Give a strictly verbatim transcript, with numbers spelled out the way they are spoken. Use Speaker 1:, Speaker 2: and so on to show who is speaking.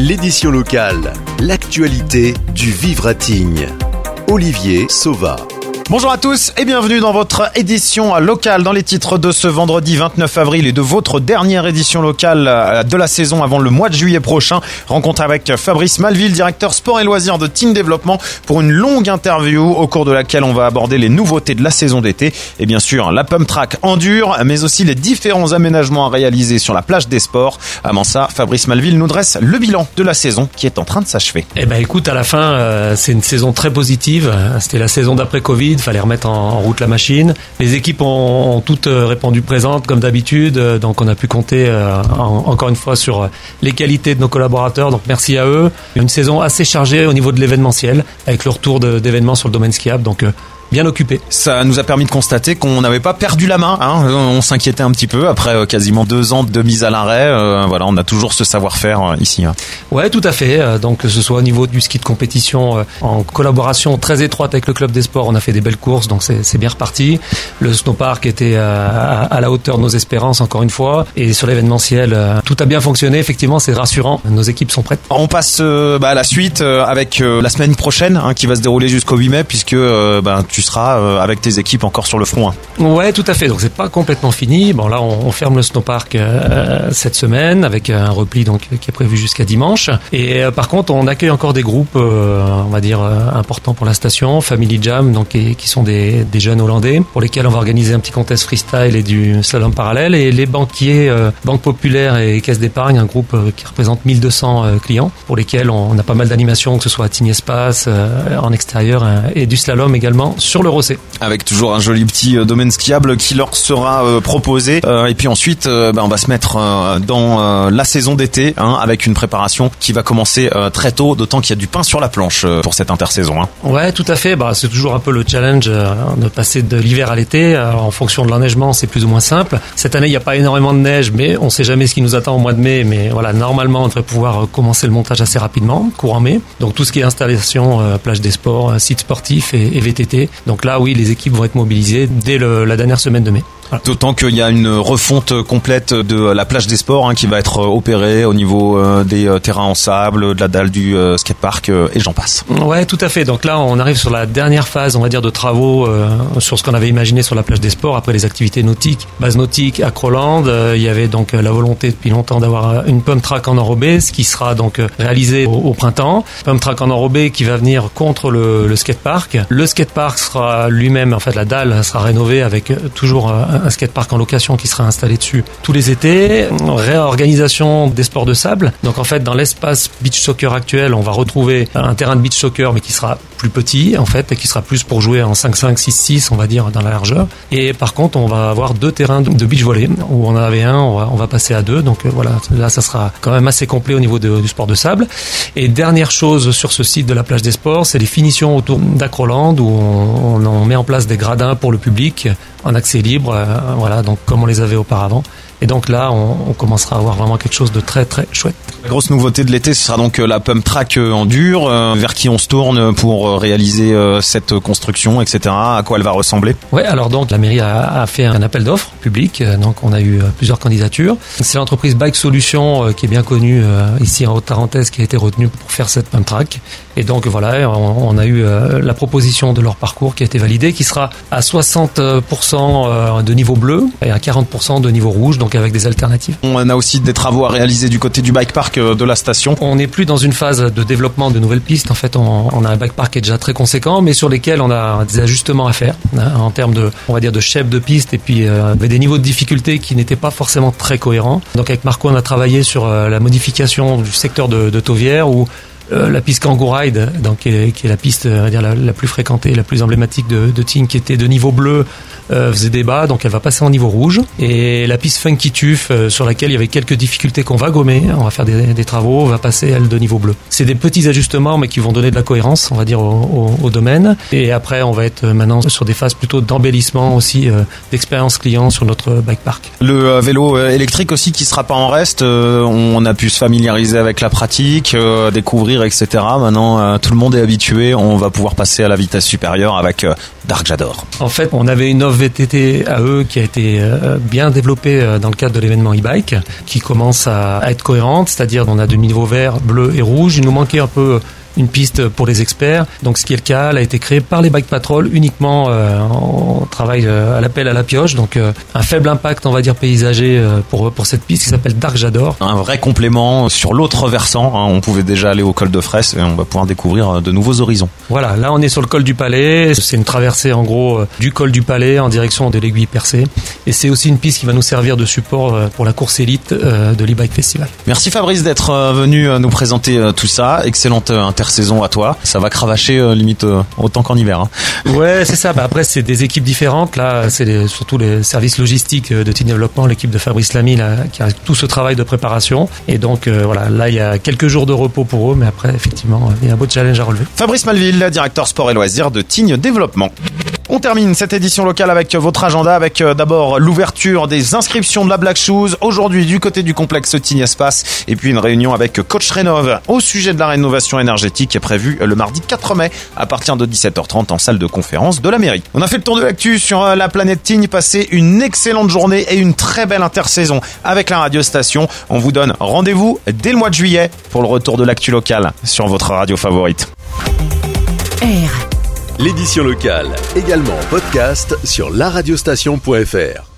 Speaker 1: L'édition locale, l'actualité du Vivre à Tignes. Olivier Sauva.
Speaker 2: Bonjour à tous et bienvenue dans votre édition locale dans les titres de ce vendredi vingt-neuf avril et de votre dernière édition locale de la saison avant le mois de juillet prochain. Rencontre avec Fabrice Malville, directeur sport et loisirs de Tignes Développement pour une longue interview au cours de laquelle on va aborder les nouveautés de la saison d'été et bien sûr la pump track endure mais aussi les différents aménagements à réaliser sur la plage des sports. Avant ça, Fabrice Malville nous dresse le bilan de la saison qui est en train de s'achever.
Speaker 3: Eh ben écoute, à la fin, euh, c'est une saison très positive. C'était la saison d'après Covid. Il fallait remettre en route la machine. Les équipes ont, ont toutes répondu présentes comme d'habitude, donc on a pu compter euh, en, encore une fois sur les qualités de nos collaborateurs, donc merci à eux. Une saison assez chargée au niveau de l'événementiel, avec le retour de, d'événements sur le domaine skiable, donc euh, bien occupé.
Speaker 2: Ça nous a permis de constater qu'on n'avait pas perdu la main, hein. On s'inquiétait un petit peu après euh, quasiment deux ans de mise à l'arrêt. Euh, voilà, on a toujours ce savoir-faire euh, ici. Hein.
Speaker 3: Ouais, tout à fait. Euh, donc que ce soit au niveau du ski de compétition, euh, en collaboration très étroite avec le club des sports, on a fait des belles courses, donc c'est, c'est bien reparti. Le snowpark était euh, à, à la hauteur de nos espérances encore une fois, et sur l'événementiel, euh, tout a bien fonctionné. Effectivement, c'est rassurant. Nos équipes sont prêtes.
Speaker 2: On passe euh, bah, à la suite euh, avec euh, la semaine prochaine, hein, qui va se dérouler jusqu'au huit mai, puisque euh, bah, tu seras euh, avec tes équipes encore sur le front. Hein.
Speaker 3: Ouais, tout à fait. Donc c'est pas complètement fini. Bon là, on, on ferme le snowpark euh, cette semaine avec un repli donc qui est prévu jusqu'à dimanche. Et euh, par contre, on accueille encore des groupes, euh, on va dire euh, importants pour la station, Family Jam, donc qui, qui sont des, des jeunes hollandais, pour lesquels on va organiser un petit contest freestyle et du slalom parallèle. Et les banquiers, euh, Banque Populaire et Caisse d'épargne, un groupe euh, qui représente mille deux cents euh, clients, pour lesquels on, on a pas mal d'animations, que ce soit à Tignes Espace, euh, en extérieur, euh, et du slalom également sur le Rossé.
Speaker 2: Avec toujours un joli petit euh, domaine skiable qui leur sera euh, proposé. Euh, et puis ensuite, euh, bah, on va se mettre euh, dans euh, la saison d'été, hein, avec une préparation qui va commencer euh, très tôt, d'autant qu'il y a du pain sur la planche euh, pour cette intersaison. Hein.
Speaker 3: Ouais, tout à fait. Bah, c'est toujours un peu le challenge euh, de passer de l'hiver à l'été. Alors, en fonction de l'enneigement, c'est plus ou moins simple. Cette année, il n'y a pas énormément de neige, mais on ne sait jamais ce qui nous attend au mois de mai. Mais voilà, normalement, on devrait pouvoir commencer le montage assez rapidement, courant mai. Donc tout ce qui est installation, euh, plage des sports, site sportif et, et V T T. Donc là, oui, les équipes vont être mobilisées dès le, la dernière semaine de mai. Voilà.
Speaker 2: D'autant qu'il y a une refonte complète de la plage des sports, hein, qui va être opérée au niveau euh, des euh, terrains en sable, de la dalle du euh, skatepark euh, et j'en passe.
Speaker 3: Ouais, tout à fait. Donc là, on arrive sur la dernière phase, on va dire, de travaux euh, sur ce qu'on avait imaginé sur la plage des sports après les activités nautiques, base nautique, Acroland. Euh, il y avait donc la volonté depuis longtemps d'avoir une pump track en enrobé, ce qui sera donc réalisé au, au printemps. Pump track en enrobé qui va venir contre le, le skatepark. Le skatepark sera lui-même, en fait, la dalle sera rénovée avec toujours un un skatepark en location qui sera installé dessus tous les étés. Réorganisation des sports de sable. Donc en fait, dans l'espace beach soccer actuel, on va retrouver un terrain de beach soccer mais qui sera plus petit en fait et qui sera plus pour jouer en cinq cinq, six six, on va dire, dans la largeur. Et par contre, on va avoir deux terrains de beach volley où on en avait un, on va, on va passer à deux. Donc euh, voilà, là ça sera quand même assez complet au niveau de, du sport de sable. Et dernière chose sur ce site de la plage des sports, c'est les finitions autour d'Acroland où on, on met en place des gradins pour le public en accès libre, euh, voilà, donc comme on les avait auparavant. Et donc là, on, on commencera à avoir vraiment quelque chose de très très chouette.
Speaker 2: La grosse nouveauté de l'été, ce sera donc la pump track en dur, euh, vers qui on se tourne pour réaliser euh, cette construction, et cetera. À quoi elle va ressembler ?
Speaker 3: Ouais, alors donc la mairie a, a fait un appel d'offres public, donc on a eu plusieurs candidatures. C'est l'entreprise Bike Solutions euh, qui est bien connue euh, ici en Haute-Tarentaise qui a été retenue pour faire cette pump track. Et donc voilà, on, on a eu euh, la proposition de leur parcours qui a été validée, qui sera à soixante pour cent de niveau bleu et à quarante pour cent de niveau rouge, donc avec des alternatives.
Speaker 2: On a aussi des travaux à réaliser du côté du bike park de la station.
Speaker 3: On n'est plus dans une phase de développement de nouvelles pistes. En fait, on, on a un bike park qui est déjà très conséquent, mais sur lesquels on a des ajustements à faire hein, en termes de, on va dire, de shape de piste et puis euh, des niveaux de difficulté qui n'étaient pas forcément très cohérents. Donc avec Marco, on a travaillé sur euh, la modification du secteur de, de Tauvière où Euh, la piste Kangoo Ride, donc, qui, est, qui est la piste on va dire, la, la plus fréquentée, la plus emblématique de, de Tignes, qui était de niveau bleu, euh, faisait débat, donc elle va passer en niveau rouge. Et la piste Funky Tuf, euh, sur laquelle il y avait quelques difficultés qu'on va gommer, on va faire des, des travaux, va passer elle de niveau bleu. C'est des petits ajustements, mais qui vont donner de la cohérence, on va dire, au, au, au domaine. Et après, on va être maintenant sur des phases plutôt d'embellissement aussi, euh, d'expérience client sur notre bike park.
Speaker 2: Le euh, vélo euh, électrique aussi qui sera pas en reste, euh, on a pu se familiariser avec la pratique, euh, découvrir, et cetera. Maintenant, euh, tout le monde est habitué, on va pouvoir passer à la vitesse supérieure avec euh, Dark Jador.
Speaker 3: En fait, on avait une offre offre V T T à eux qui a été euh, bien développée euh, dans le cadre de l'événement e-bike, qui commence à, à être cohérente, c'est-à-dire on a de niveaux vert, bleu et rouge. Il nous manquait un peu une piste pour les experts. Donc ce qui est le cas, elle a été créée par les Bike Patrol uniquement euh, en travail euh, à l'appel à la pioche. Donc euh, un faible impact, on va dire, paysager euh, pour pour cette piste qui s'appelle Dark J'adore.
Speaker 2: Un vrai complément sur l'autre versant. Hein, on pouvait déjà aller au col de Fraisse et on va pouvoir découvrir de nouveaux horizons.
Speaker 3: Voilà, là on est sur le col du Palais. C'est une traversée en gros euh, du col du Palais en direction de l'Aiguille Percée. Et c'est aussi une piste qui va nous servir de support euh, pour la course élite euh, de l'e-bike festival.
Speaker 2: Merci Fabrice d'être euh, venu euh, nous présenter euh, tout ça. Excellente euh, saison à toi, ça va cravacher euh, limite euh, autant qu'en hiver. Hein.
Speaker 3: Ouais, c'est ça. Bah, après, c'est des équipes différentes. Là, c'est les, surtout les services logistiques de Team Développement, l'équipe de Fabrice Lamy, là, qui a tout ce travail de préparation. Et donc, euh, voilà, là, il y a quelques jours de repos pour eux, mais après, effectivement, il y a un beau challenge à relever.
Speaker 2: Fabrice Malville, directeur sport et loisirs de Tignes Développement. On termine cette édition locale avec votre agenda, avec d'abord l'ouverture des inscriptions de la Black Shoes aujourd'hui du côté du complexe Tignes Espace, et puis une réunion avec Coach Rénov au sujet de la rénovation énergétique prévue le mardi quatre mai à partir de dix-sept heures trente en salle de conférence de la mairie. On a fait le tour de l'actu sur la planète Tignes, passé une excellente journée et une très belle intersaison avec la radio station. On vous donne rendez-vous dès le mois de juillet pour le retour de l'actu locale sur votre radio favorite.
Speaker 1: R. L'édition locale, également en podcast sur la radiostation point f r.